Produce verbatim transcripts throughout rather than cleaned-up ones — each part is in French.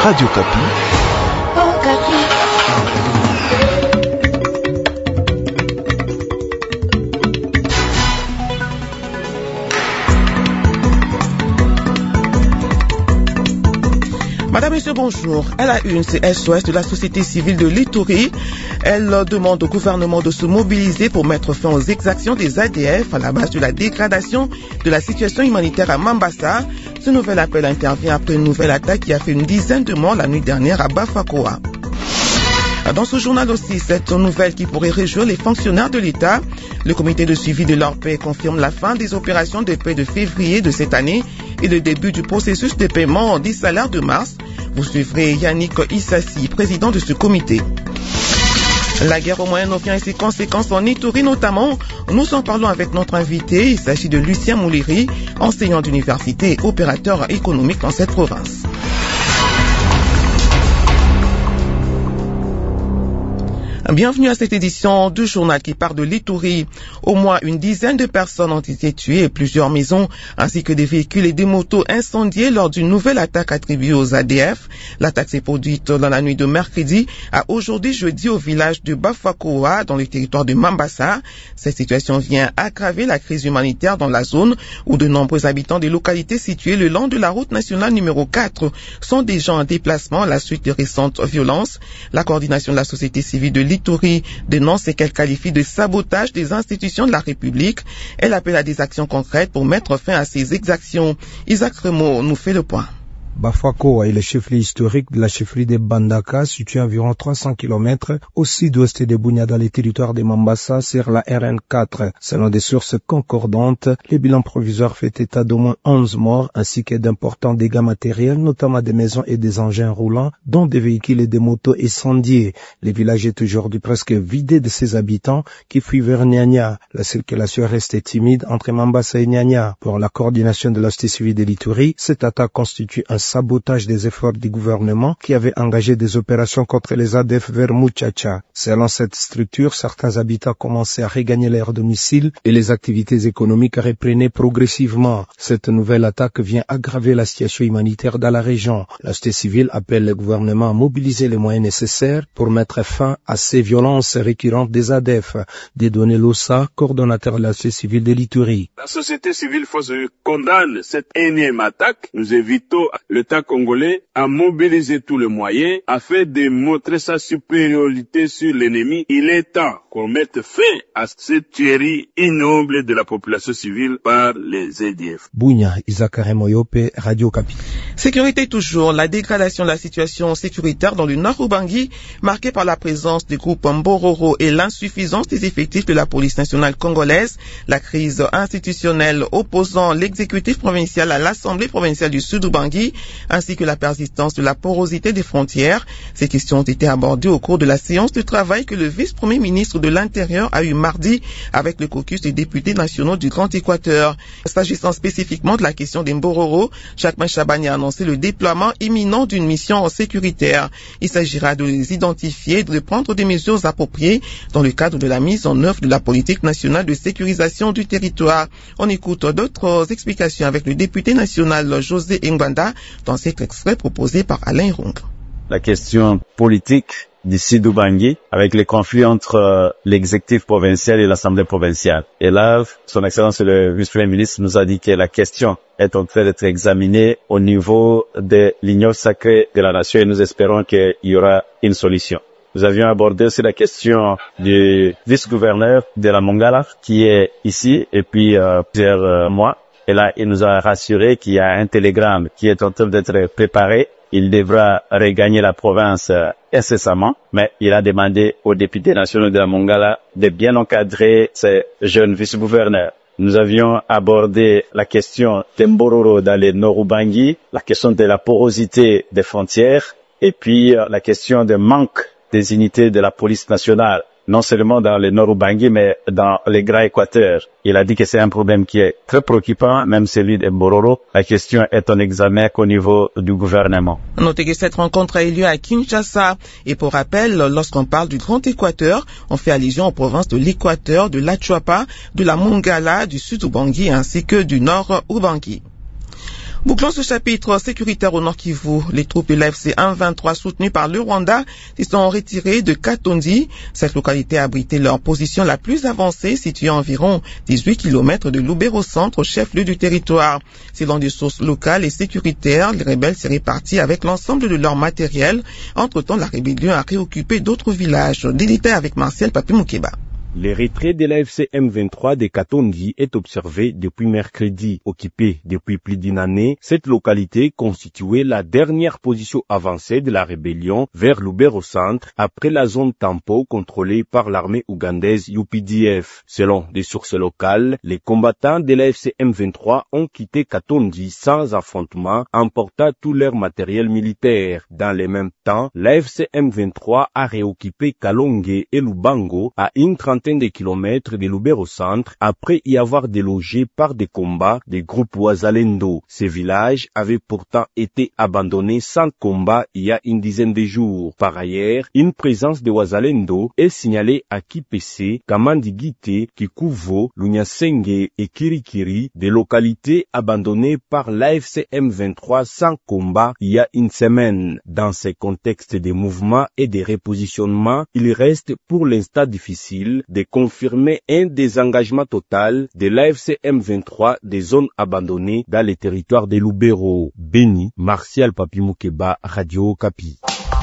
Radio Kapi. Oh, Kapi. Madame, Monsieur, bonjour. À la une, c'est S O S de la société civile de l'Ituri. Elle demande au gouvernement de se mobiliser pour mettre fin aux exactions des A D F à la base de la dégradation de la situation humanitaire à Mambasa. Ce nouvel appel intervient après une nouvelle attaque qui a fait une dizaine de morts la nuit dernière à Bafakoa. Dans ce journal aussi, cette nouvelle qui pourrait réjouir les fonctionnaires de l'État. Le comité de suivi de leur paix confirme la fin des opérations de paix de février de cette année et le début du processus de paiement des salaires de mars. Vous suivrez Yannick Issassi, président de ce comité. La guerre au Moyen-Orient et ses conséquences en Ituri notamment, nous en parlons avec notre invité. Il s'agit de Lucien Mouleri, enseignant d'université et opérateur économique dans cette province. Bienvenue à cette édition du journal qui part de l'Ituri. Au moins une dizaine de personnes ont été tuées et plusieurs maisons, ainsi que des véhicules et des motos incendiés lors d'une nouvelle attaque attribuée aux A D F. L'attaque s'est produite dans la nuit de mercredi à aujourd'hui jeudi au village de Bafakoa, dans le territoire de Mambasa. Cette situation vient aggraver la crise humanitaire dans la zone où de nombreux habitants des localités situées le long de la route nationale numéro quatre sont déjà en déplacement à la suite des récentes violences. La coordination de la société civile de l'Ituri L'Ituri dénonce ce qu'elle qualifie de sabotage des institutions de la République. Elle appelle à des actions concrètes pour mettre fin à ces exactions. Isaac Remo nous fait le point. Bafakoa est le chef-lieu historique de la chefferie de Bandaka, situé à environ trois cents kilomètres au sud-ouest de Bunia dans les territoires de Mambasa sur la R N quatre. Selon des sources concordantes, les bilans provisoires fait état d'au moins onze morts ainsi que d'importants dégâts matériels, notamment des maisons et des engins roulants, dont des véhicules et des motos incendiés. Le village est aujourd'hui presque vidé de ses habitants qui fuient vers Nyanya. La circulation reste timide entre Mambasa et Nyanya. Pour la coordination de la société civile de l'Ituri, cette attaque constitue un sabotage des efforts du gouvernement qui avait engagé des opérations contre les A D F vers Muchacha. Selon cette structure, certains habitants commençaient à regagner leur domicile et les activités économiques reprenaient progressivement. Cette nouvelle attaque vient aggraver la situation humanitaire dans la région. La société civile appelle le gouvernement à mobiliser les moyens nécessaires pour mettre fin à ces violences récurrentes des A D F. Dédonné Lossa, coordonnateur de la société civile de l'Ituri. La société civile condamne cette énième attaque. Nous évitons l'État congolais a mobilisé tous les moyens afin de montrer sa supériorité sur l'ennemi. Il est temps qu'on mette fin à cette tuerie ignoble de la population civile par les A D F. Bunya, Isaac Remoyope, Radio Kapi. Sécurité toujours, la dégradation de la situation sécuritaire dans le nord Ubangi, marquée par la présence des groupes Mbororo et l'insuffisance des effectifs de la police nationale congolaise, la crise institutionnelle opposant l'exécutif provincial à l'Assemblée provinciale du Sud Ubangi, ainsi que la persistance de la porosité des frontières. Ces questions ont été abordées au cours de la séance de travail que le vice-premier ministre de l'Intérieur a eu mardi avec le caucus des députés nationaux du Grand Équateur. S'agissant spécifiquement de la question des Mbororo, Jacques Chabani a annoncé le déploiement imminent d'une mission sécuritaire. Il s'agira de les identifier et de prendre des mesures appropriées dans le cadre de la mise en œuvre de la politique nationale de sécurisation du territoire. On écoute d'autres explications avec le député national José Ngwanda dans cet extrait proposé par Alain Rong. La question politique d'ici d'Ubangi, avec les conflits entre euh, l'exécutif provincial et l'Assemblée provinciale. Et là, son Excellence le vice-premier ministre nous a dit que la question est en train d'être examinée au niveau de l'union sacrée de la nation et nous espérons qu'il y aura une solution. Nous avions abordé aussi la question du vice-gouverneur de la Mongala qui est ici et puis euh, plusieurs euh, mois. Et là, il nous a rassuré qu'il y a un télégramme qui est en train d'être préparé. Il devra regagner la province euh, incessamment, mais il a demandé aux députés nationaux de la Mongala de bien encadrer ces jeunes vice-gouverneurs. Nous avions abordé la question des Mbororo dans les Nord-Ubangi, la question de la porosité des frontières, et puis euh, la question du manque des unités de la police nationale, non seulement dans le Nord-Ubangi, mais dans les Grands Équateurs. Il a dit que c'est un problème qui est très préoccupant, même celui de Mbororo. La question est en examen qu'au niveau du gouvernement. Notez que cette rencontre a eu lieu à Kinshasa. Et pour rappel, lorsqu'on parle du Grand Équateur, on fait allusion aux provinces de l'Équateur, de l'Achuapa, de la Mongala, du Sud-Ubangi ainsi que du Nord-Ubangi. Bouclons ce chapitre sécuritaire au Nord Kivu. Les troupes de l'A F C M vingt-trois soutenues par le Rwanda se sont retirées de Katondi. Cette localité a abrité leur position la plus avancée, située à environ dix-huit kilomètres de Lubero Centre, chef-lieu du territoire. Selon des sources locales et sécuritaires, les rebelles seraient partis avec l'ensemble de leur matériel. Entre-temps, la rébellion a réoccupé d'autres villages. Des détails avec Martial Papi-Moukeba. Le retrait de l'A F C M vingt-trois de Katondi est observé depuis mercredi. Occupée depuis plus d'une année, cette localité constituait la dernière position avancée de la rébellion vers Lubero Centre après la zone Tampo contrôlée par l'armée ougandaise U P D F. Selon des sources locales, les combattants de l'A F C M vingt-trois ont quitté Katondi sans affrontement, emportant tout leur matériel militaire. Dans le même temps, l'A F C M vingt-trois a réoccupé Kalonge et Lubango à une trentaine de kilomètres de Lubero Centre après y avoir délogé par des combats des groupes Wazalendo. Ces villages avaient pourtant été abandonnés sans combat il y a une dizaine de jours. Par ailleurs, une présence de Wazalendo est signalée à Kipese, Kamandigite, Kikuvo, Lunyasenge et Kirikiri, des localités abandonnées par l'A F C M vingt-trois sans combat il y a une semaine. Dans ces contextes de mouvements et de repositionnements, il reste pour l'instant difficile de confirmer un désengagement total de l'A F C M vingt-trois des zones abandonnées dans les territoires de Lubero. Béni, Martial Papi-Moukeba, Radio Okapi.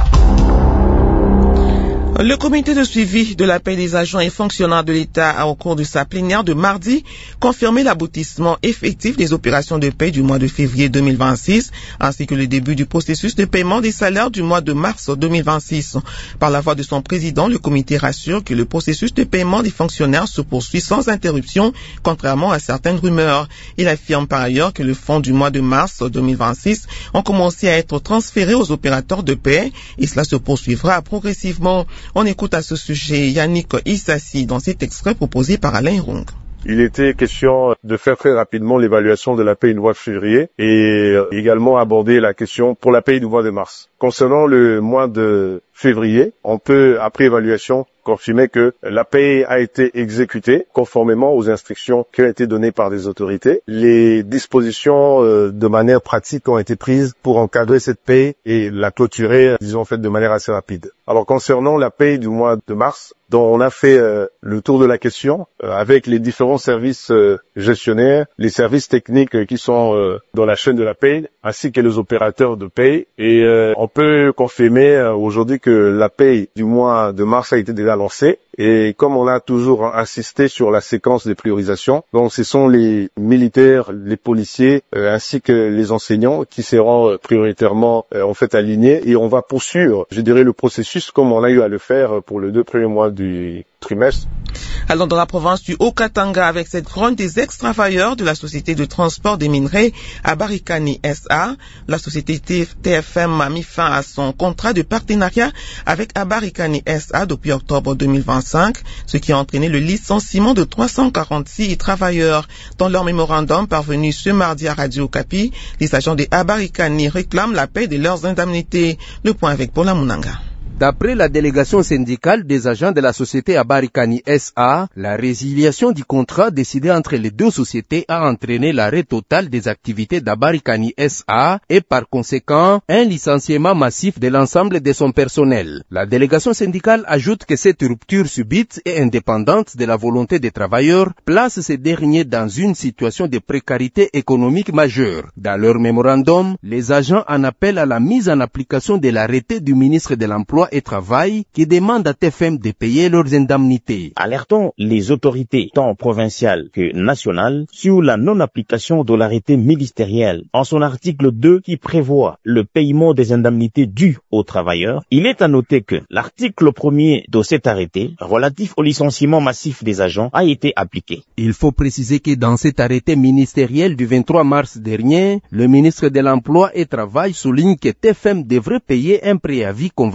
Le comité de suivi de la paie des agents et fonctionnaires de l'État a, au cours de sa plénière de mardi, confirmé l'aboutissement effectif des opérations de paie du mois de février deux mille vingt-six, ainsi que le début du processus de paiement des salaires du mois de mars deux mille vingt-six. Par la voix de son président, le comité rassure que le processus de paiement des fonctionnaires se poursuit sans interruption, contrairement à certaines rumeurs. Il affirme par ailleurs que le fonds du mois de mars deux mille vingt-six ont commencé à être transférés aux opérateurs de paie, et cela se poursuivra progressivement. On écoute à ce sujet Yannick Issassi dans cet extrait proposé par Alain Rung. Il était question de faire très rapidement l'évaluation de la paie du mois de février et également aborder la question pour la paie du mois de mars. Concernant le mois de février, on peut, après évaluation, confirmer que la paie a été exécutée conformément aux instructions qui ont été données par des autorités. Les dispositions euh, de manière pratique ont été prises pour encadrer cette paie et la clôturer, disons, en fait, de manière assez rapide. Alors, concernant la paie du mois de mars, dont on a fait euh, le tour de la question euh, avec les différents services euh, gestionnaires, les services techniques euh, qui sont euh, dans la chaîne de la paie, ainsi que les opérateurs de paie. Et euh, on peut confirmer euh, aujourd'hui que la paie du mois de mars a été déjà lancée. Et comme on a toujours insisté sur la séquence des priorisations, donc ce sont les militaires, les policiers, euh, ainsi que les enseignants qui seront euh, prioritairement euh, en fait alignés. Et on va poursuivre, je dirais, le processus comme on a eu à le faire pour les deux premiers mois du trimestre. Allons dans la province du Haut-Katanga avec cette fronde des ex-travailleurs de la société de transport des minerais Abarikani S A. La société T F M a mis fin à son contrat de partenariat avec Abarikani S A depuis octobre deux mille vingt-cinq, ce qui a entraîné le licenciement de trois cent quarante-six travailleurs. Dans leur mémorandum parvenu ce mardi à Radio Okapi, les agents des Abarikani réclament la paie de leurs indemnités. Le point avec Paula Munanga. D'après la délégation syndicale des agents de la société Abarikani S A, la résiliation du contrat décidé entre les deux sociétés a entraîné l'arrêt total des activités d'Abarikani S A et par conséquent un licenciement massif de l'ensemble de son personnel. La délégation syndicale ajoute que cette rupture subite et indépendante de la volonté des travailleurs place ces derniers dans une situation de précarité économique majeure. Dans leur mémorandum, les agents en appellent à la mise en application de l'arrêté du ministre de l'Emploi et Travail qui demande à T F M de payer leurs indemnités. Alertons les autorités tant provinciales que nationales sur la non-application de l'arrêté ministériel en son article deux qui prévoit le paiement des indemnités dues aux travailleurs. Il est à noter que l'article premier de cet arrêté relatif au licenciement massif des agents a été appliqué. Il faut préciser que dans cet arrêté ministériel du vingt-trois mars dernier, le ministre de l'Emploi et Travail souligne que T F M devrait payer un préavis conventionnel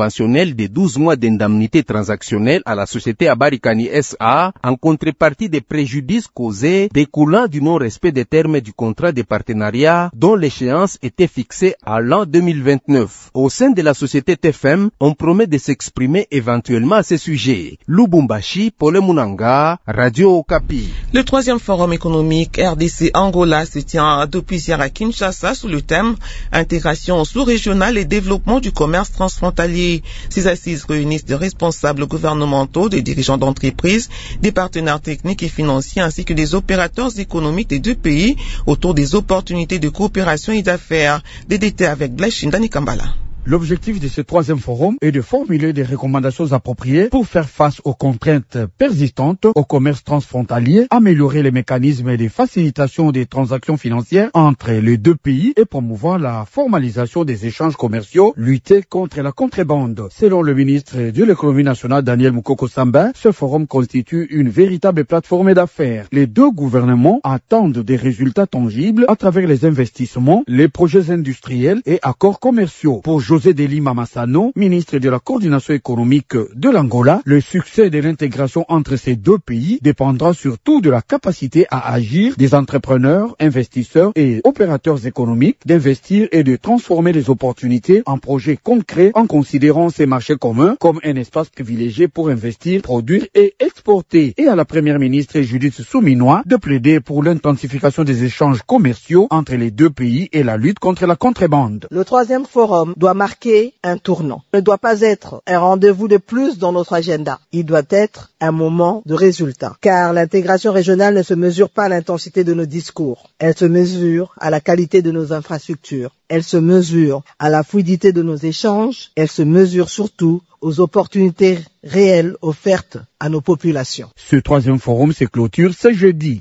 annuel de douze mois d'indemnité transactionnelle à la société Abarikani S A en contrepartie des préjudices causés découlant du non-respect des termes du contrat de partenariat dont l'échéance était fixée à l'an deux mille vingt-neuf. Au sein de la société T F M, on promet de s'exprimer éventuellement à ce sujet. Lubumbashi, Pole Munanga, Radio Okapi. Le troisième forum économique R D C-Angola se tient depuis hier à Kinshasa sous le thème Intégration sous-régionale et développement du commerce transfrontalier. Ces assises réunissent des responsables gouvernementaux, des dirigeants d'entreprises, des partenaires techniques et financiers ainsi que des opérateurs économiques des deux pays autour des opportunités de coopération et d'affaires. Des détails avec Blachindani Kambala. L'objectif de ce troisième forum est de formuler des recommandations appropriées pour faire face aux contraintes persistantes au commerce transfrontalier, améliorer les mécanismes de facilitation des transactions financières entre les deux pays et promouvoir la formalisation des échanges commerciaux, lutter contre la contrebande. Selon le ministre de l'économie nationale Daniel Mukoko Samba, ce forum constitue une véritable plateforme d'affaires. Les deux gouvernements attendent des résultats tangibles à travers les investissements, les projets industriels et accords commerciaux. Pour José Deli Mamassano, ministre de la coordination économique de l'Angola, le succès de l'intégration entre ces deux pays dépendra surtout de la capacité à agir des entrepreneurs, investisseurs et opérateurs économiques d'investir et de transformer les opportunités en projets concrets en considérant ces marchés communs comme un espace privilégié pour investir, produire et exporter. Et à la première ministre Judith Souminois de plaider pour l'intensification des échanges commerciaux entre les deux pays et la lutte contre la contrebande. Le troisième forum doit marquer un tournant. Il ne doit pas être un rendez-vous de plus dans notre agenda. Il doit être un moment de résultat. Car l'intégration régionale ne se mesure pas à l'intensité de nos discours. Elle se mesure à la qualité de nos infrastructures. Elle se mesure à la fluidité de nos échanges. Elle se mesure surtout aux opportunités réelles offertes à nos populations. Ce troisième forum se clôture ce jeudi.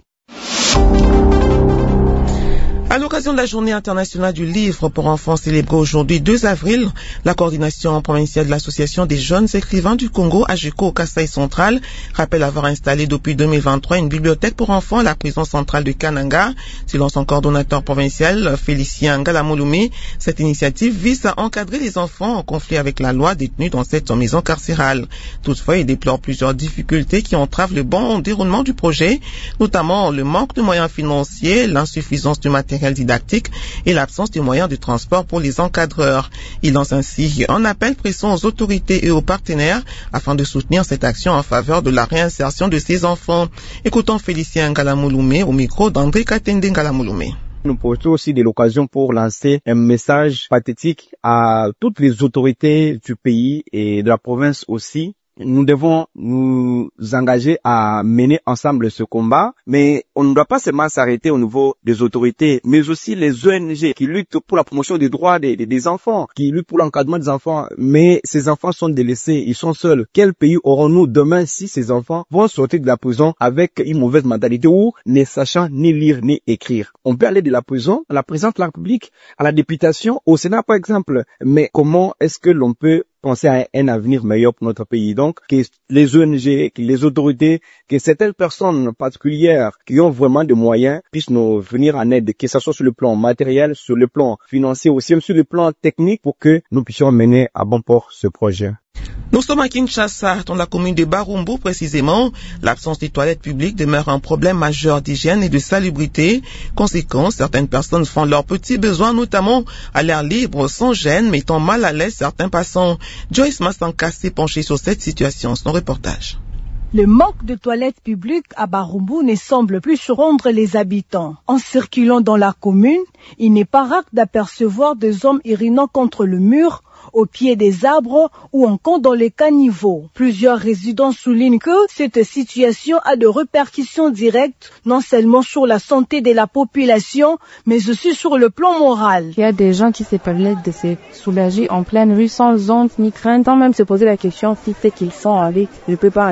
À l'occasion de la journée internationale du livre pour enfants célébrée aujourd'hui deux avril, la coordination provinciale de l'association des jeunes écrivains du Congo, AGECO au Kasaï central, rappelle avoir installé depuis deux mille vingt-trois une bibliothèque pour enfants à la prison centrale de Kananga. Selon son coordonnateur provincial, Félicien Ngalamouloumé, cette initiative vise à encadrer les enfants en conflit avec la loi détenus dans cette maison carcérale. Toutefois, il déplore plusieurs difficultés qui entravent le bon déroulement du projet, notamment le manque de moyens financiers, l'insuffisance du matériel didactique et l'absence de moyens de transport pour les encadreurs. Il lance ainsi un appel pressant aux autorités et aux partenaires afin de soutenir cette action en faveur de la réinsertion de ces enfants. Écoutons Félicien Ngalamouloumé au micro d'André Katende Ngalamouloumé. Nous profitons aussi de l'occasion pour lancer un message pathétique à toutes les autorités du pays et de la province aussi. Nous devons nous engager à mener ensemble ce combat, mais on ne doit pas seulement s'arrêter au niveau des autorités, mais aussi les O N G qui luttent pour la promotion des droits des, des, des enfants, qui luttent pour l'encadrement des enfants. Mais ces enfants sont délaissés, ils sont seuls. Quel pays aurons-nous demain si ces enfants vont sortir de la prison avec une mauvaise mentalité ou ne sachant ni lire ni écrire? On peut aller de la prison à la présidence de la République, à la députation, au Sénat par exemple. Mais comment est-ce que l'on peut penser à un avenir meilleur pour notre pays? Donc, que les O N G, que les autorités, que certaines personnes particulières qui ont vraiment des moyens puissent nous venir en aide, que ce soit sur le plan matériel, sur le plan financier, aussi même sur le plan technique, pour que nous puissions mener à bon port ce projet. Nous sommes à Kinshasa, dans la commune de Barumbu précisément. L'absence des toilettes publiques demeure un problème majeur d'hygiène et de salubrité. Conséquence, certaines personnes font leurs petits besoins, notamment à l'air libre, sans gêne, mettant mal à l'aise certains passants. Joyce Massanka s'est penchée sur cette situation. Son reportage. Le manque de toilettes publiques à Barumbu ne semble plus surprendre les habitants. En circulant dans la commune, il n'est pas rare d'apercevoir des hommes urinant contre le mur, au pied des arbres ou encore dans les caniveaux. Plusieurs résidents soulignent que cette situation a de répercussions directes, non seulement sur la santé de la population, mais aussi sur le plan moral. Il y a des gens qui se permettent de se soulager en pleine rue sans honte ni crainte, sans même se poser la question si c'est qu'ils sont avec ne peut pas en diffuser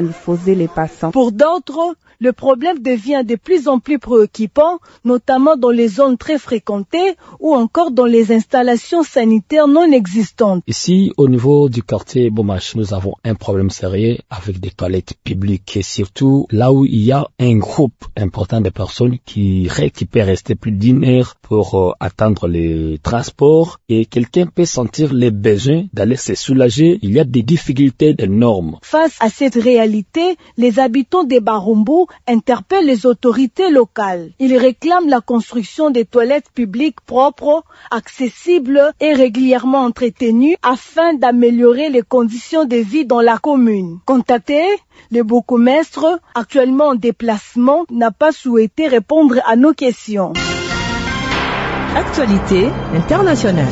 déposer les passants. Pour d'autres, le problème devient de plus en plus préoccupant, notamment dans les zones très fréquentées ou encore dans les installations sanitaires non existantes. Ici, au niveau du quartier Bomache, nous avons un problème sérieux avec des toilettes publiques et surtout là où il y a un groupe important de personnes qui, qui peut rester plus d'une heure pour euh, attendre les transports et quelqu'un peut sentir les besoins d'aller se soulager. Il y a des difficultés énormes. Face à cette réalité, les habitants de Barumbu interpellent les autorités locales. Ils réclament la construction des toilettes publiques propres, accessibles et régulièrement entretenues afin d'améliorer les conditions de vie dans la commune. Contacté, le bourgmestre, actuellement en déplacement, n'a pas souhaité répondre à nos questions. Actualité internationale.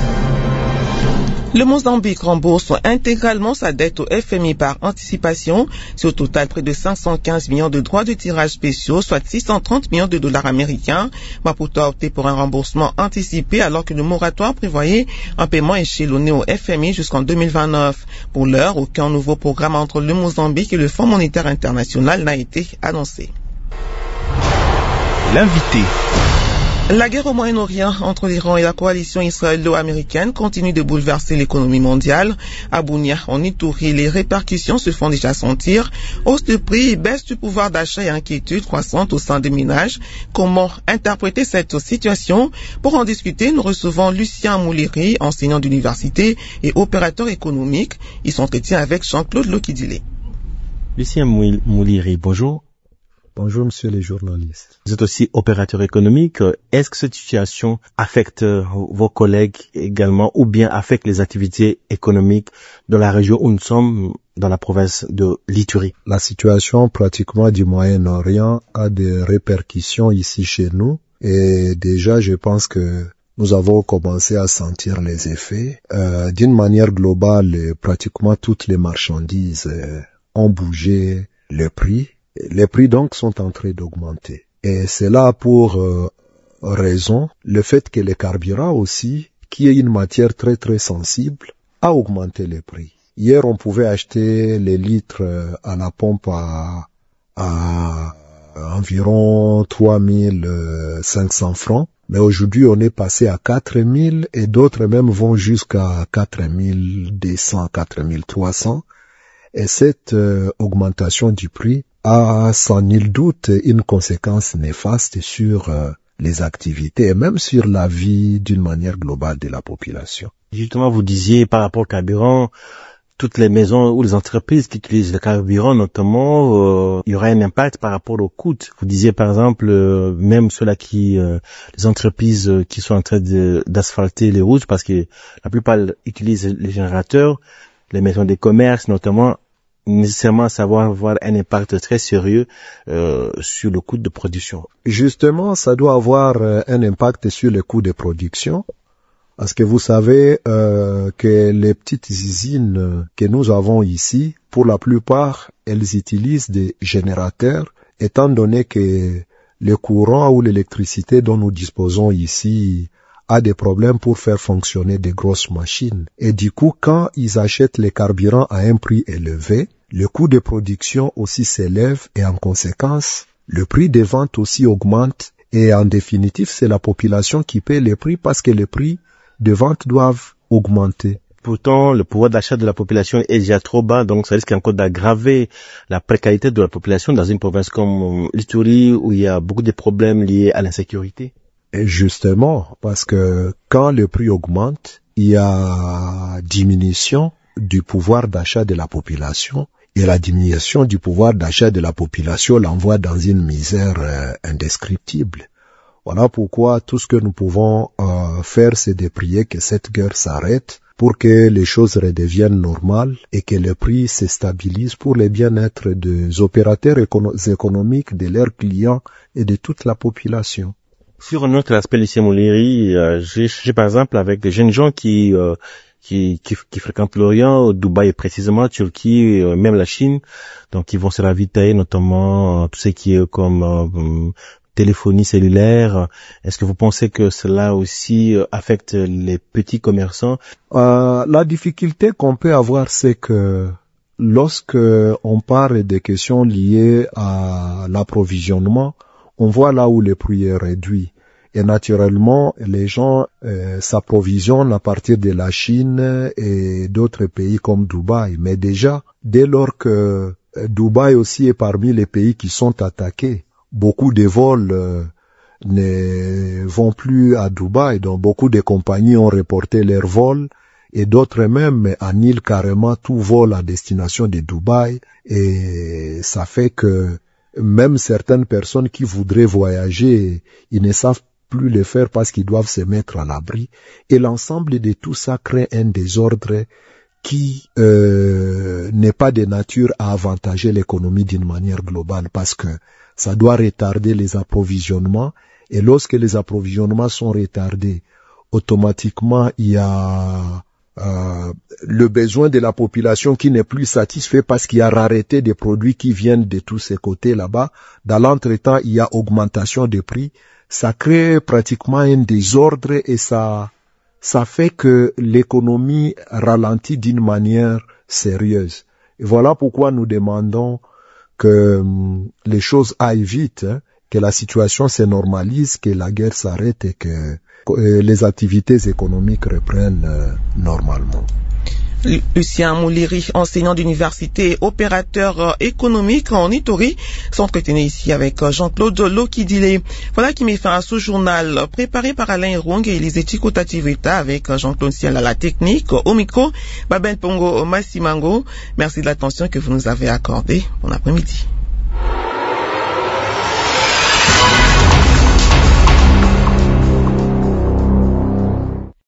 Le Mozambique rembourse intégralement sa dette au F M I par anticipation. C'est au total près de cinq cent quinze millions de droits de tirage spéciaux, soit six cent trente millions de dollars américains. Maputo a opté pour un remboursement anticipé alors que le moratoire prévoyait un paiement échelonné au F M I jusqu'en deux mille vingt-neuf. Pour l'heure, aucun nouveau programme entre le Mozambique et le Fonds monétaire international n'a été annoncé. L'invité. La guerre au Moyen-Orient entre l'Iran et la coalition israélo-américaine continue de bouleverser l'économie mondiale. À Bounia, en Ituri, les répercussions se font déjà sentir. Hausse de prix, baisse du pouvoir d'achat et inquiétude croissante au sein des ménages. Comment interpréter cette situation? Pour en discuter, nous recevons Lucien Mouliri, enseignant d'université et opérateur économique. Il s'entretient avec Jean-Claude Lokidile. Lucien Mouliri, bonjour. Bonjour, monsieur les journalistes. Vous êtes aussi opérateur économique. Est-ce que cette situation affecte vos collègues également ou bien affecte les activités économiques de la région où nous sommes, dans la province de l'Ituri? La situation pratiquement du Moyen-Orient a des répercussions ici chez nous et déjà je pense que nous avons commencé à sentir les effets. Euh, d'une manière globale, pratiquement toutes les marchandises euh, ont bougé le prix. Les prix donc sont en train d'augmenter. Et c'est là pour euh, raison le fait que le carburant aussi, qui est une matière très très sensible, a augmenté les prix. Hier, on pouvait acheter les litres à la pompe à, à environ trois mille cinq cents francs. Mais aujourd'hui, on est passé à quatre mille et d'autres même vont jusqu'à quatre mille deux cents, quatre mille trois cents. Et cette euh, augmentation du prix a sans nul doute une conséquence néfaste sur euh, les activités et même sur la vie d'une manière globale de la population. Justement, vous disiez par rapport au carburant, toutes les maisons ou les entreprises qui utilisent le carburant notamment, euh, il y aura un impact par rapport au coût. Vous disiez par exemple, euh, même ceux-là qui, euh, les entreprises euh, qui sont en train de, d'asphalter les routes, parce que la plupart utilisent les générateurs, les maisons des commerces notamment, nécessairement savoir avoir un impact très sérieux euh, sur le coût de production. Justement, ça doit avoir euh, un impact sur le coût de production, parce que vous savez euh, que les petites usines que nous avons ici, pour la plupart, elles utilisent des générateurs, étant donné que le courant ou l'électricité dont nous disposons ici a des problèmes pour faire fonctionner des grosses machines. Et du coup, quand ils achètent les carburants à un prix élevé, le coût de production aussi s'élève et en conséquence, le prix des ventes aussi augmente et en définitive, c'est la population qui paie les prix parce que les prix de vente doivent augmenter. Pourtant, le pouvoir d'achat de la population est déjà trop bas, donc ça risque encore d'aggraver la précarité de la population dans une province comme l'Ituri où il y a beaucoup de problèmes liés à l'insécurité. Et justement, parce que quand le prix augmente, il y a diminution du pouvoir d'achat de la population. Et la diminution du pouvoir d'achat de la population l'envoie dans une misère euh, indescriptible. Voilà pourquoi tout ce que nous pouvons euh, faire, c'est de prier que cette guerre s'arrête pour que les choses redeviennent normales et que le prix se stabilise pour le bien-être des opérateurs écono- économiques, de leurs clients et de toute la population. Sur un autre aspect, Lucien Mouliri, euh, j'ai, j'ai par exemple avec des jeunes gens qui... Euh, Qui, qui, qui fréquentent l'Orient, Dubaï précisément, Turquie, euh, même la Chine. Donc ils vont se ravitailler notamment euh, tout ce qui est comme euh, téléphonie cellulaire. Est-ce que vous pensez que cela aussi euh, affecte les petits commerçants? euh, La difficulté qu'on peut avoir, c'est que lorsque on parle des questions liées à l'approvisionnement, on voit là où le prix est réduit. Et naturellement, les gens euh, s'approvisionnent à partir de la Chine et d'autres pays comme Dubaï. Mais déjà, dès lors que Dubaï aussi est parmi les pays qui sont attaqués, beaucoup de vols euh, ne vont plus à Dubaï. Donc beaucoup de compagnies ont reporté leurs vols et d'autres même annulent carrément tout vol à destination de Dubaï. Et ça fait que même certaines personnes qui voudraient voyager, ils ne savent plus le faire parce qu'ils doivent se mettre à l'abri. Et l'ensemble de tout ça crée un désordre qui euh, n'est pas de nature à avantager l'économie d'une manière globale, parce que ça doit retarder les approvisionnements. Et lorsque les approvisionnements sont retardés, automatiquement il y a euh, le besoin de la population qui n'est plus satisfait parce qu'il y a rareté des produits qui viennent de tous ces côtés là-bas. Dans l'entretemps, il y a augmentation des prix. Ça crée pratiquement un désordre et ça, ça fait que l'économie ralentit d'une manière sérieuse. Et voilà pourquoi nous demandons que hum, les choses aillent vite, hein, que la situation se normalise, que la guerre s'arrête et que, que les activités économiques reprennent euh, normalement. Lucien Mouliri, enseignant d'université et opérateur économique en Ituri, s'entretenait ici avec Jean-Claude Lokidile. Voilà qui met fin à ce journal préparé par Alain Rong et Elisée Chikotativita avec Jean-Claude Ciel à la technique. Au micro, Babel Pongo Massimango. Merci de l'attention que vous nous avez accordée. Bon après-midi.